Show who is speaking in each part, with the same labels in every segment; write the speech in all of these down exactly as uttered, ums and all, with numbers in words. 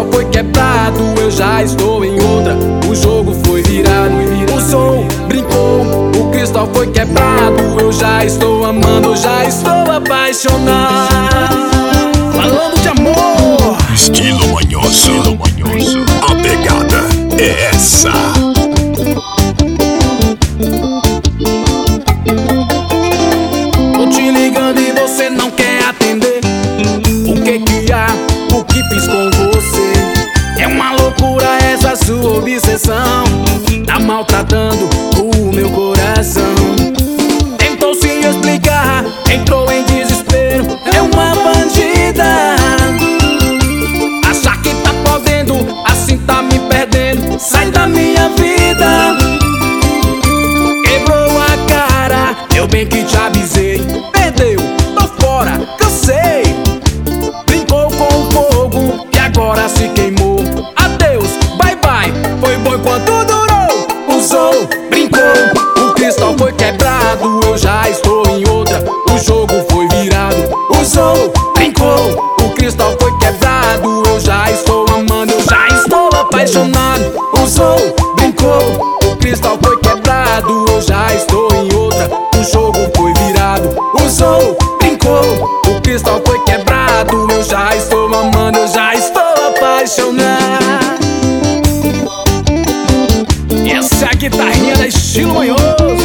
Speaker 1: cristal foi quebrado, eu já estou em outra. O jogo foi virado, o som brincou, o cristal foi quebrado. Eu já estou amando, eu já estou apaixonado. Falando de amor,
Speaker 2: Estilo manhoso, estilo manhoso. A pegada é essa.
Speaker 1: tô te ligando e você não quer atender. O que que há? O que fiz com você? É uma loucura essa sua obsessão. Tá maltratando o meu coração. Tentou se explicar, entrou em desespero. É uma bandida. Acha que tá podendo, assim tá me perdendo. Sai da minha vida. Quebrou a cara, eu bem que te avisei. Perdeu, tô fora, cansei. Brincou com o fogo e agora se queimou. Adeus, bye bye, foi bom enquanto durou. Usou, brincou, o cristal foi quebrado. Eu já estou em outra, o jogo foi virado. Usou, brincou, o cristal foi quebrado. Eu já estou amando, eu já estou apaixonado. Usou, brincou, o cristal foi quebrado. Eu já estou em outra, o jogo foi virado. Usou, brincou, o cristal foi quebrado. Eu já estou amando, eu já estou apaixonado. E essa é a guitarrinha da Estilo Manhoso.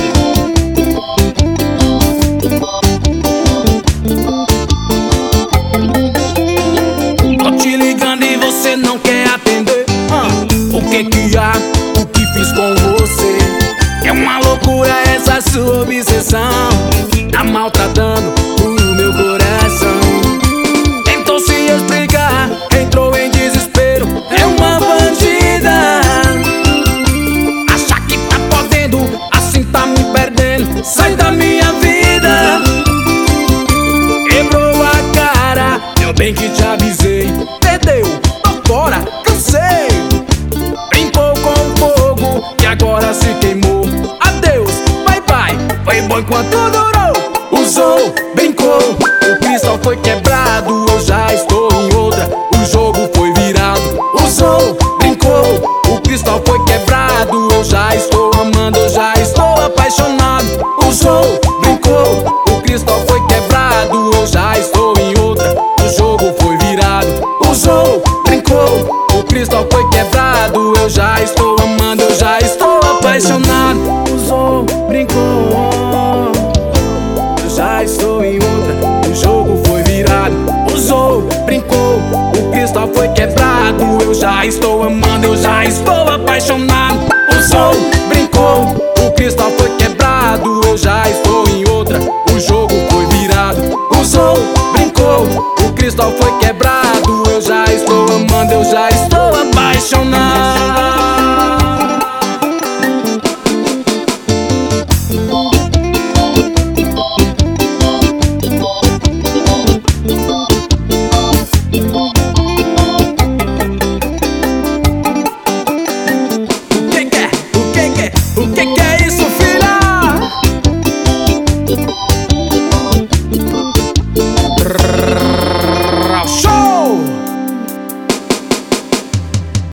Speaker 1: Tô te ligando e você não quer atender. ah, O que que há? O que fiz com você? É uma loucura essa sua obsessão. Tá maltratando o meu coração. Tentou se explicar, entrou em desespero. É uma bandida. Acha que tá podendo, assim tá me perdendo. Sai da minha vida. Quebrou a cara, eu bem que te avisei. Perdeu, tô fora, cansei. Brincou com o fogo e agora se queimou. Adeus, bye bye, foi bom enquanto durou. Usou, brincou, o cristal foi quebrado. Eu já estou em outra, o jogo foi virado. Usou, brincou, o cristal foi quebrado. Eu já estou amando, eu já estou apaixonado. Usou, brincou, o cristal foi quebrado. Eu já estou em outra, o jogo foi virado. Usou, brincou, o cristal foi quebrado. Eu já estou amando, eu já estou apaixonado. Usou, brincou, eu já estou em outra, o jogo foi virado. Usou, brincou, o cristal foi quebrado. Eu já estou amando, eu já estou apaixonado. Usou, brincou, o cristal foi quebrado. Eu já estou em outra, o jogo foi virado. Usou, brincou, o cristal foi